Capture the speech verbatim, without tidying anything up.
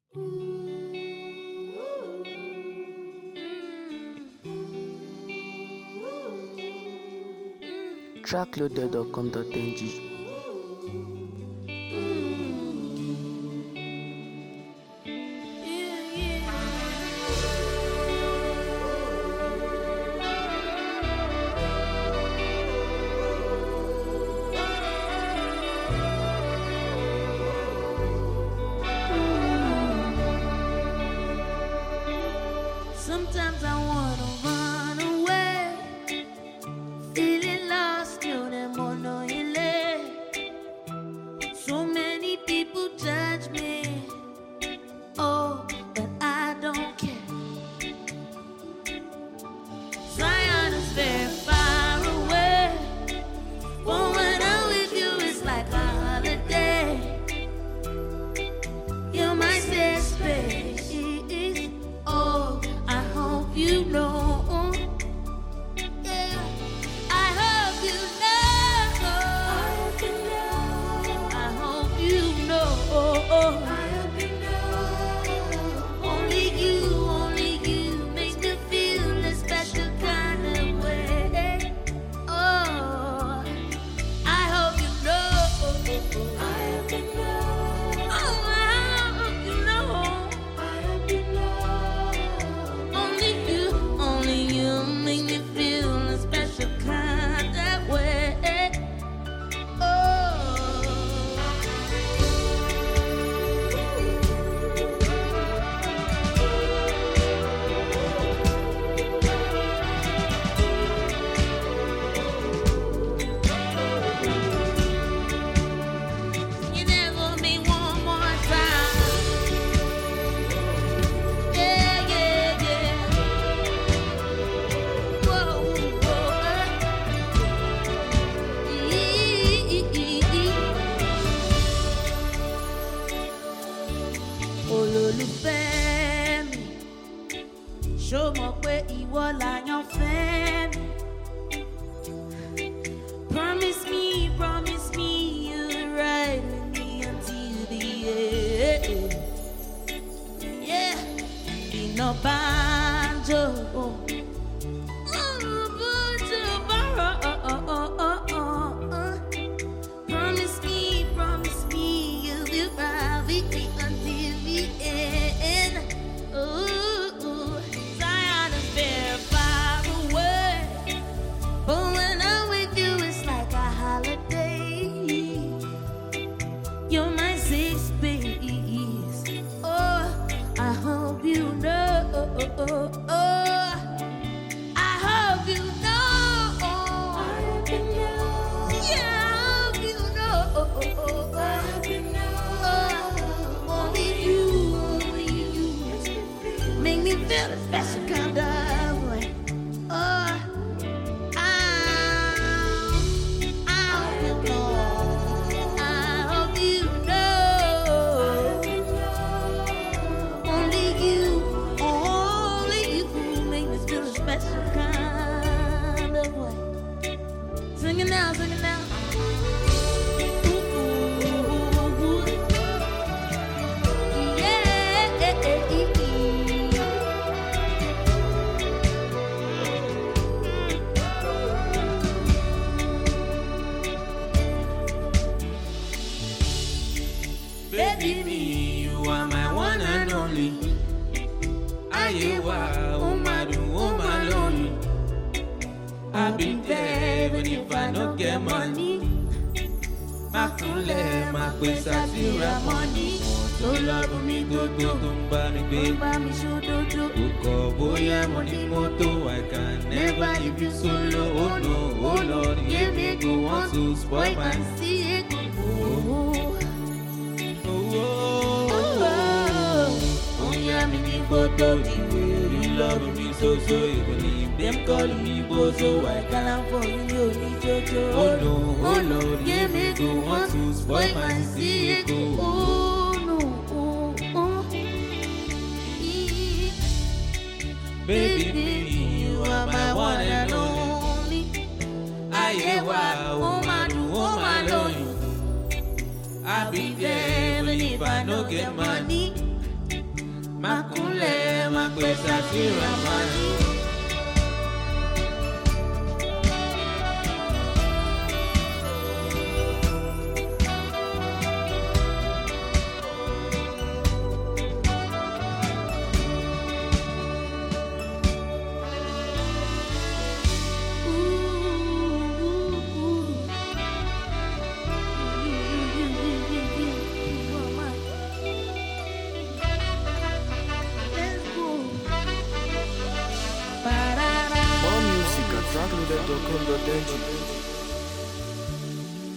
trackloaded dot com dot n g. Sometimes I wanna run away, feeling lost, you never know you late. So many people judge me, oh, but I don't care. Zion is very far away, but when I'm with you, it's like a holiday. You're my safe space. Oh, I hope you know. Yeah, I hope you know. I hope you know. I hope you know. Only you, only you make me feel a special kind of way. Oh, I hope you know. I hope you know. Oh, I hope you know. I hope you know. Only you, only you make me feel a special kind of way. You never me one more time. Yeah, yeah, yeah. Whoa, whoa. Olólùfẹ́ mi, ṣó mọ̀ pé ìwọ l'àyànfẹ́ mi? Promise me, promise me you'll ride with me until the end. Yeah, iná banjo. Oh, banjo, barra, oh, oh, oh, oh, oh. Promise me, promise me you'll be right with me until the end. Ooh, Zion is very far away, but when I'm with you, it's like a holiday. You're my safe space. Oh, I hope you know. I hope you know. I hope you know. Yeah, I hope you know. I hope you know. Only you, only you make me feel a special kind of way. Oh, I, I hope you know. I hope you know. Only you, only you make me feel a special kind of way. Sing it now, sing it now. Ooh, Baby, me, you are my one and only. Ayewa, oh my do, oh my lonely. I'll be there even if I don't get money. Ma kunle, ma pesa sira money. So love me, go go go, ba mi Ó baby. bá mi ṣòdodo. Uko boya money moto, I can never leave you solo. Oh no, oh Lord, give me go want to spoil my. See it. Oh, Oh, oh, oh, oh. oh, yeah, me need photo. The way you love me so so, even if them call me bozo, I can. Girl, I'm for you, you need Jojo. Oh no, oh Lord, give me go want to spoil my secret. Oh no, oh, oh. Baby, you are my one and only. Ayewa, oh my do, oh my lonely. I'll be there even if I don't get money. Makunle, makwesa siramani. More music at track loaded dot com dot n g.